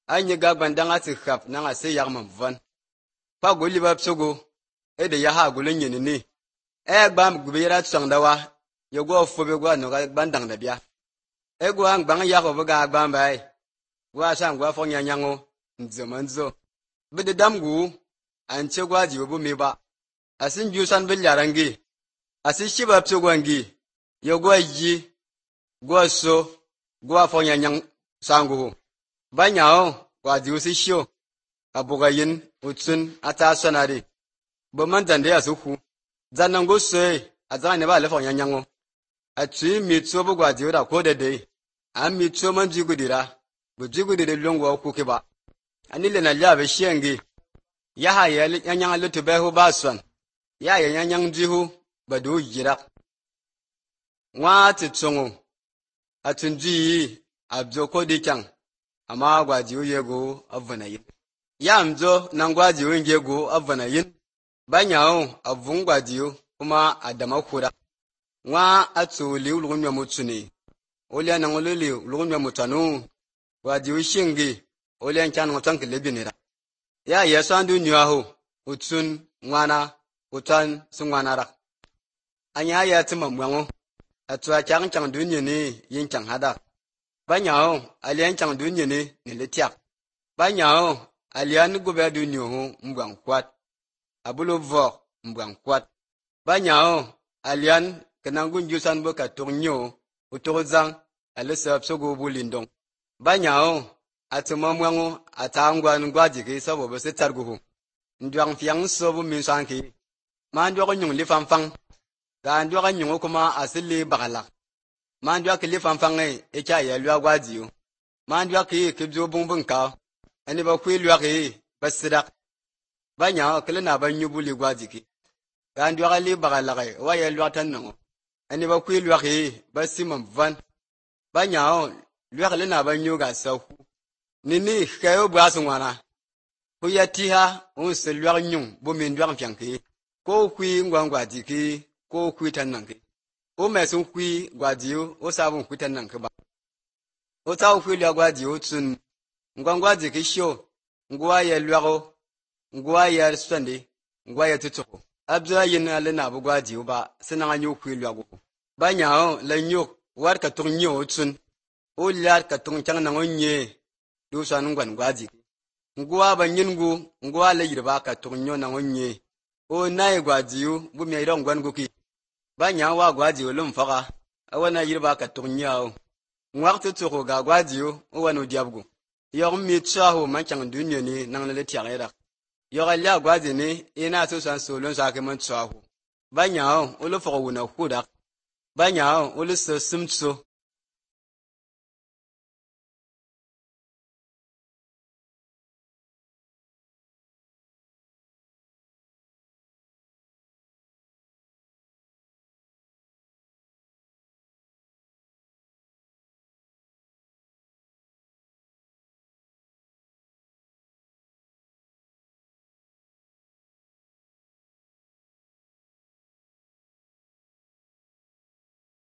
Anye ga bandanga ti khap nanga se yagman van. Pa goli ba psogo ede ya ha gulin yini ni. Gbam gubira tsangdawa yogo fobe gwa no ga bandang da bia. Gwa ngbang ya ko ga gbam bai. Gwa sang gwa fonya nyango nzemanzo. Bide damgu anche gwa jibu mi ba. Asin jusan bil yarangi. Asin shiba psogwangi. Yogo yi gwa so gwa fonya nyang sangu. Banyao kwa diusi shio. Abugayin utsun ata sonari. Boman dande asuhu. Zanango soe azan ne ba le fonya nyango. Atui mitso bugwa diura ko dede. Am mitso man jigudira. Bujigudire longwa ku keba. Anile na lyabe shengi. Ya ha ya nyang lutu behu baswan. Ya ya nyang jihu badu yira. Nwa titsongo. Atunji abjoko dikang. Ama gwa jiu yego avanayin. Ya mzo nangwa jiu yego avanayin. Banyao avungwa jiu kuma adama kura. Nwa atu liu lugunya mutsuni. Olia nangolili lugunya mutanu. Gwa jiu shingi. Olia nchana ngotanki lebinira. Ya yesandu nyuahu. Utsun ngwana. Utan sungwanara. Anya ya tima mwango. Atu achang chang dunye ni yin chang hada. Banyao alian chang dunye ni niletiak. Banyao alian gube dunye hu mbwang kwat. Abulo vok mbwang kwat. Banyao alian kenangun jusan boka turnyo. Utorozang alisa psogo bulindong. Banyao atuma mwango atangwa ngwajiki sabo bese targuhu. Ndwang fiang sobu minsanki. Mandwa nyung li fanfang. Ga ndwa nyung kuma asili bagala. Mandwa ki li fanfang echa ya lwa gwajiyo. Mandwa ki kibjo bungbun ka. Ani ba kwi lwa ki basidak. Banya kile na ba nyubu li gwajiki. Ga ndwa li bagala wa ya lwa tan nango. Ani ba kwi lwa ki basimam van. Banya lwa kile na ba nyuga sawu. Nini kayo bwasu ngwana. Kuya tiha unse lwa nyung bu min ndwa mfianki. Ko kwi ngwangwa jiki ko kwi tan nanki. O mesun kwi gwajiyo o sabun kwi tan nanki ba. O tawo kwi lwa gwajiyo tsun. Ngwangwa jiki shio. Ngwa ya lwa ngwa ya swande. Ngwa ya tutuko. Abza yin ale na bu gwajiyo ba. Sinanga nyu kwi lwa go. Banyao la nyuk war ka tung nyo tsun. O lar ka tung chang nango nye. Du san ngwan gwajiki. Ngwa ba nyingu ngwa le yirba ka tung nyo nango nye. O nae gwajiyo bu mi ayron gwan guki. Banya wa gwajiyo lumfaka. Awana yirba ka tunyao. Ngwakti tuko ga gwajiyo o wanu diabgu. Yok mi tsaho manchang dunyo ni nang lele tiagera. Yok alia gwaji ni ina susan solon sake man tsaho. Banya o lu foko wuna hudak. Banya o lu simtso